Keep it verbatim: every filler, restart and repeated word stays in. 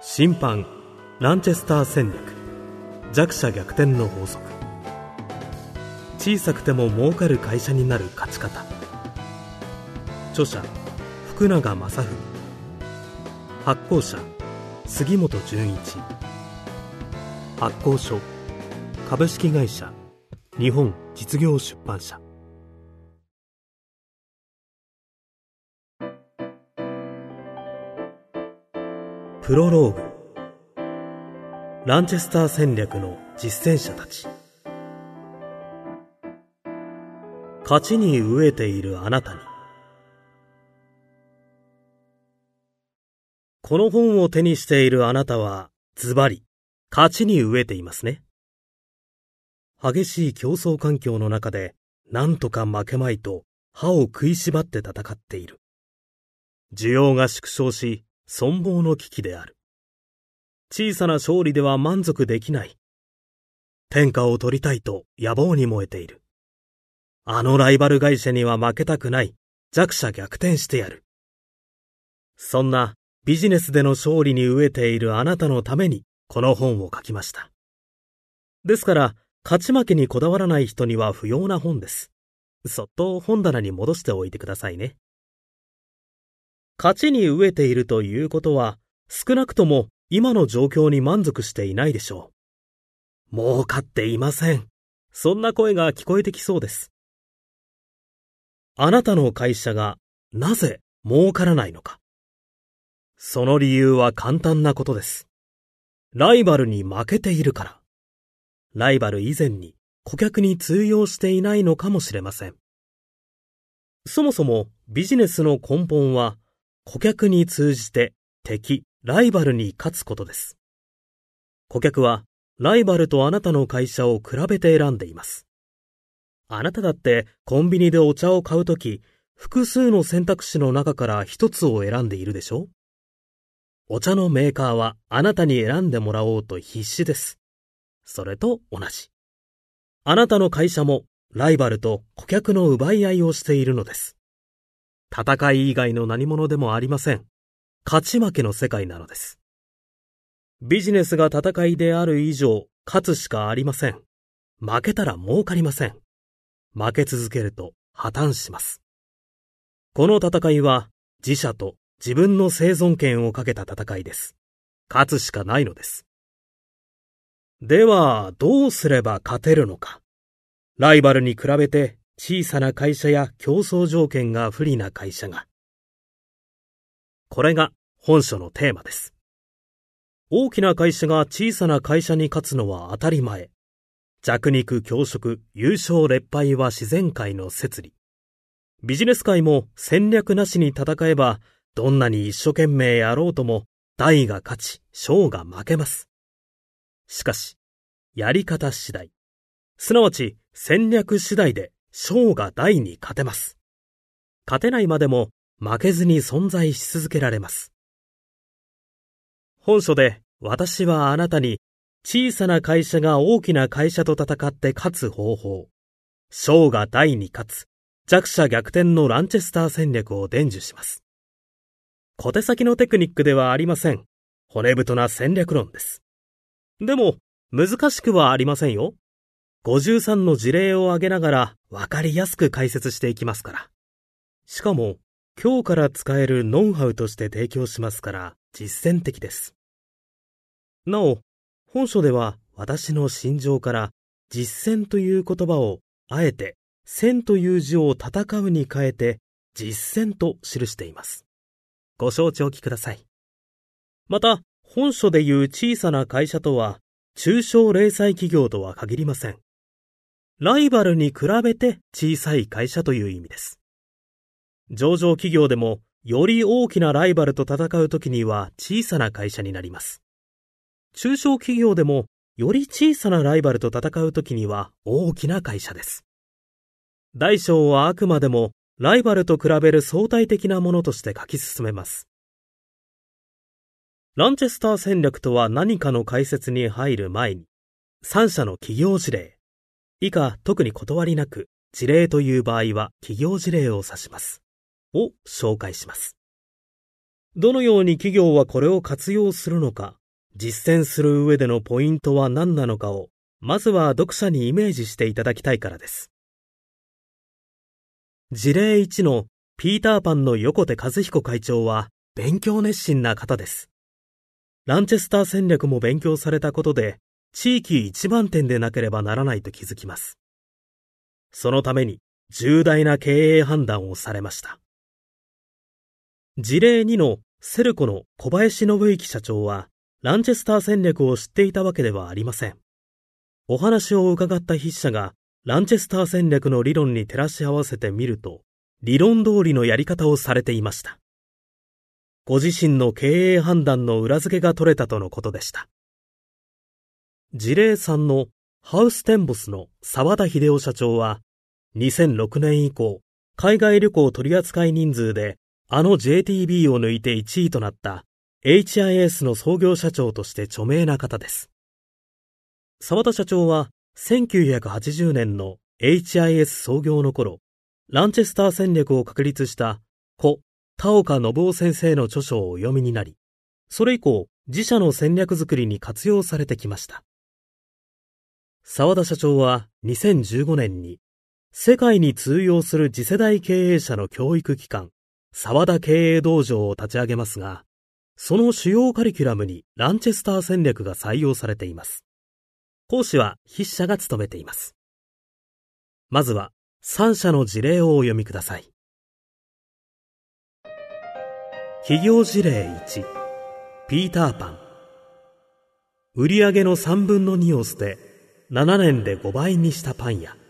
審判ランチェスター戦略、弱者逆転の法則。小さくても儲かる会社になる勝ち方。著者福永正文、発行者杉本純一、発行所株式会社日本実業出版社。プロローグ。ランチェスター戦略の実践者たち。勝ちに飢えているあなたに。この本を手にしているあなたはズバリ勝ちに飢えていますね。激しい競争環境の中で何とか負けまいと歯を食いしばって戦っている。需要が縮小し存亡の危機である。小さな勝利では満足できない。天下を取りたいと野望に燃えている。あのライバル会社には負けたくない。弱者逆転してやる。そんなビジネスでの勝利に飢えているあなたのためにこの本を書きました。ですから勝ち負けにこだわらない人には不要な本です。そっと本棚に戻しておいてくださいね。勝ちに飢えているということは少なくとも今の状況に満足していないでしょう。儲かっていません。そんな声が聞こえてきそうです。あなたの会社がなぜ儲からないのか。その理由は簡単なことです。ライバルに負けているから。ライバル以前に顧客に通用していないのかもしれません。そもそもビジネスの根本は顧客に通じて敵、ライバルに勝つことです。顧客はライバルとあなたの会社を比べて選んでいます。あなただってコンビニでお茶を買うとき、複数の選択肢の中から一つを選んでいるでしょ？お茶のメーカーはあなたに選んでもらおうと必死です。それと同じ。あなたの会社もライバルと顧客の奪い合いをしているのです。戦い以外の何者でもありません。勝ち負けの世界なのです。ビジネスが戦いである以上、勝つしかありません。負けたら儲かりません。負け続けると破綻します。この戦いは自社と自分の生存権をかけた戦いです。勝つしかないのです。では、どうすれば勝てるのか。ライバルに比べて小さな会社や競争条件が不利な会社が。これが本書のテーマです。大きな会社が小さな会社に勝つのは当たり前。弱肉強食、優勝劣敗は自然界の摂理。ビジネス界も戦略なしに戦えば、どんなに一生懸命やろうとも、大が勝ち、小が負けます。しかし、やり方次第、すなわち戦略次第で小が大に勝てます。勝てないまでも負けずに存在し続けられます。本書で私はあなたに小さな会社が大きな会社と戦って勝つ方法、小が大に勝つ弱者逆転のランチェスター戦略を伝授します。小手先のテクニックではありません。骨太な戦略論です。でも難しくはありませんよ。ごじゅうさんの事例を挙げながらわかりやすく解説していきますから。しかも今日から使えるノウハウとして提供しますから実践的です。なお、本書では私の心情から実践という言葉をあえて戦という字を戦うに変えて実践と記しています。ご承知おきください。また、本書でいう小さな会社とは中小零細企業とは限りません。ライバルに比べて小さい会社という意味です。上場企業でもより大きなライバルと戦うときには小さな会社になります。中小企業でもより小さなライバルと戦うときには大きな会社です。大小はあくまでもライバルと比べる相対的なものとして書き進めます。ランチェスター戦略とは何かの解説に入る前に、さん社の企業事例、以下特に断りなく事例という場合は企業事例を指します。を紹介します。 どのように企業はこれを活用するのか、実践する上でのポイントは何なのかを、まずは読者にイメージしていただきたいからです。事例いちのピーターパンの横手和彦会長は勉強熱心な方です。ランチェスター戦略も勉強されたことで、地域一番点でなければならないと気づきます。そのために重大な経営判断をされました。事例にのセルコの小林信之社長は、ランチェスター戦略を知っていたわけではありません。お話を伺った筆者が、ランチェスター戦略の理論に照らし合わせてみると、理論通りのやり方をされていました。ご自身の経営判断の裏付けが取れたとのことでした。事例さんのハウステンボスの澤田秀夫社長は、にせんろくねん以降、海外旅行取扱人数で、あの ジェイティービー を抜いていちいとなった エイチアイエス の創業社長として著名な方です。澤田社長はせんきゅうひゃくはちじゅうねんの エイチアイエス 創業の頃、ランチェスター戦略を確立した故田岡信夫先生の著書をお読みになり、それ以降自社の戦略作りに活用されてきました。澤田社長はにせんじゅうごねんに世界に通用する次世代経営者の教育機関、澤田経営道場を立ち上げますが、その主要カリキュラムにランチェスター戦略が採用されています。講師は筆者が務めています。まずはさん社の事例をお読みください。企業事例いち、ピーターパン。売上のさんぶんのにを捨て、ななねんでごばいにしたパン屋。